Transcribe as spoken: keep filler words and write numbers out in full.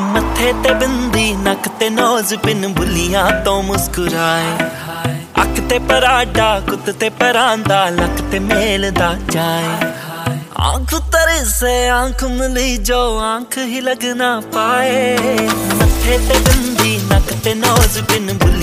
मत्थे ते बिंदी नक ते नोज बिन बुलियां तो मुस्कुराए। अख ते पराडा कुत ते परांदा लक ते मेल दा जाए। आंख तरे से आंख मिली जो आंख ही लग ना पाए। मत्थे ते बिंदी नक ते नोज बिन बुलियां